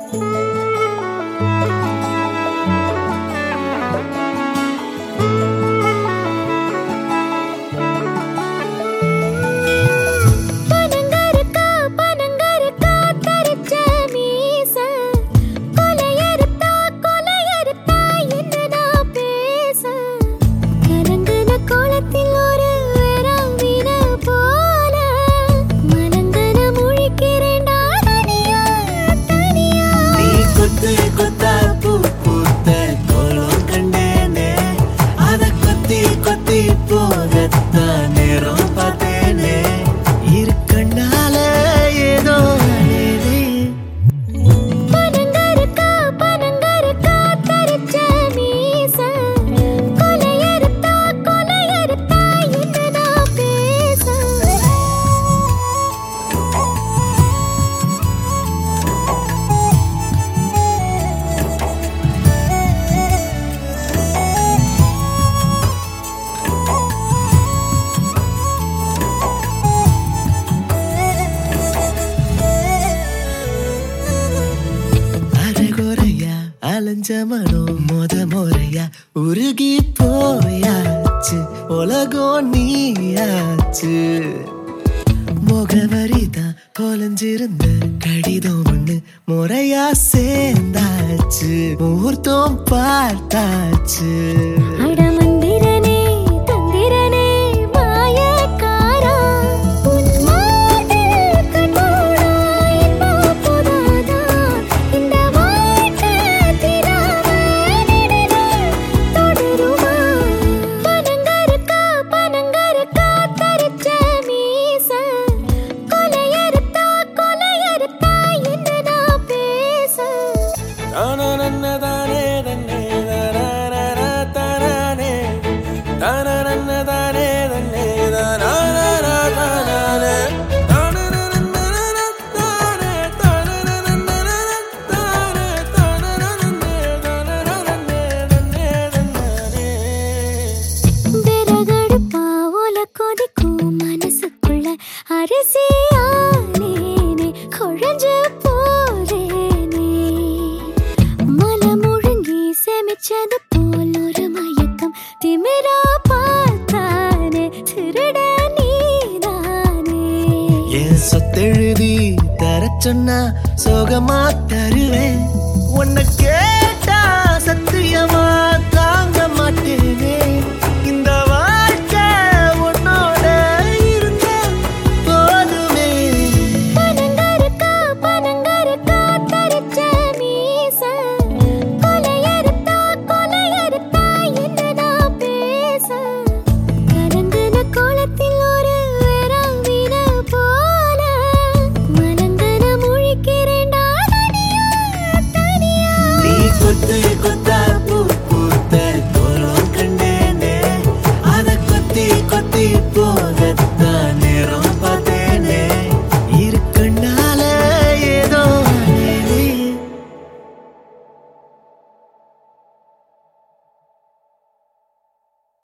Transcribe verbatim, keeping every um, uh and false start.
அலஞ்சமனோ மொத முறையா உருகி போயாச்சு உலகம் நீயாச்சு முகவரிதான் கொலைஞ்சிருந்த கடிதம் ஒண்ணு முறையா சேர்ந்தாச்சு முகூர்த்தம் பார்த்தாச்சு சொத்தெழுதி தர சொன்னா சோகமா தருவேன் உன்னை கேட்டா சத்தியமா தாங்க மாட்டேனே இந்த வாழ்க்கை உன்னோட இருந்த போதுமே பனங்கருக்கா பனங்கருக்கா தரிச்ச மீச கொலையறுத்தா கொலையறுத்தா என்னடா பேச கரங்குன கோலத்தில் ஒரு வேறாவின போல மலங்கன முழிக்கிறேன்டா தனியா தனியா நீ கொத்து